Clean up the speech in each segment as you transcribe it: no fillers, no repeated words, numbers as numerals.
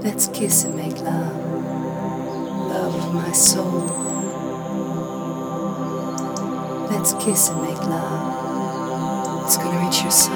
Let's kiss and make love, love of my soul. Let's kiss and make love. It's gonna reach your soul.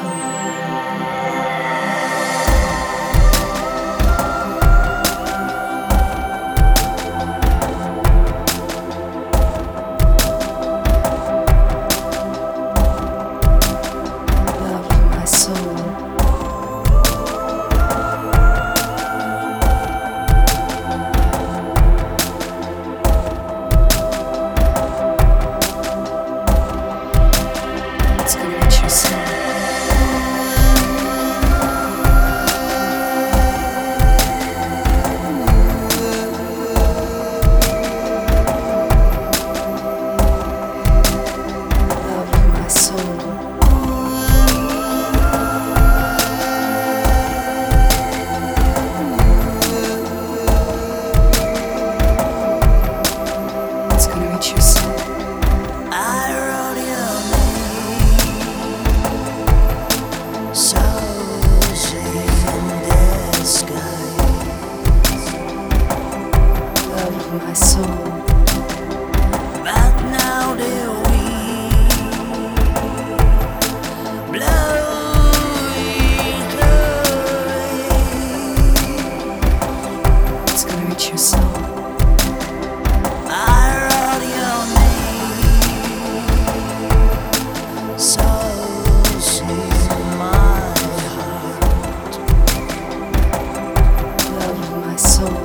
My soul. But now the wind blowing away. It's gonna reach your soul. I wrote your name, so in my heart. Love of my soul.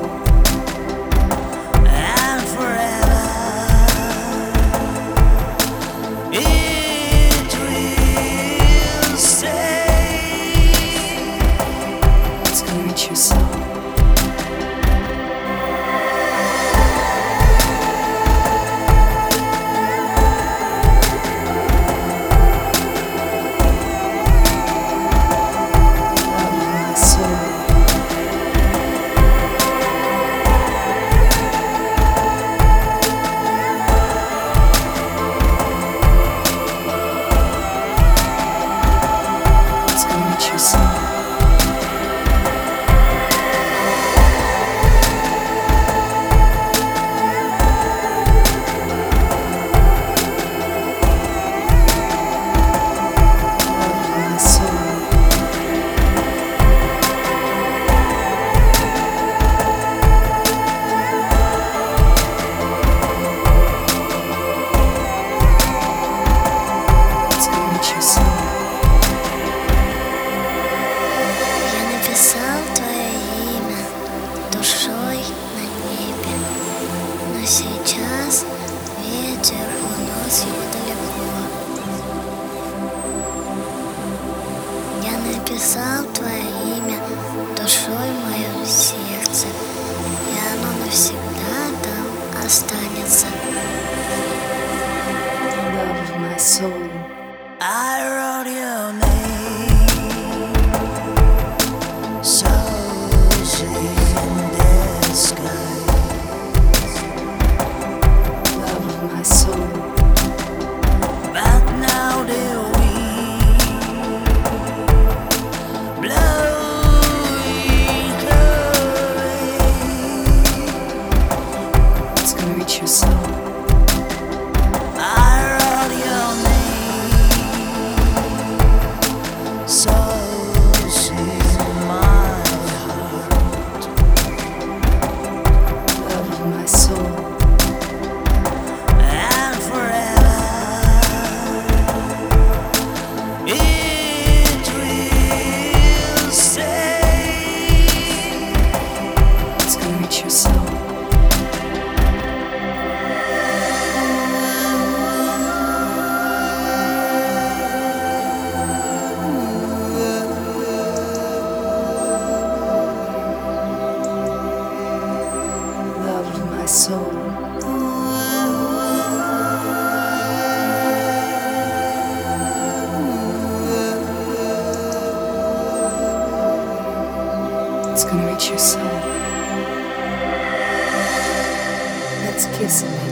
Сейчас ветер уносит его далеко. Я написал твое имя душой в моем сердце, и оно навсегда там останется. Love of my soul. I wrote your name, so in the sky. My soul. But now the wind blowing away. It's gonna reach your soul. I wrote your name, so in my heart. Love of my soul. My soul. It's gonna reach your soul. Let's kiss it.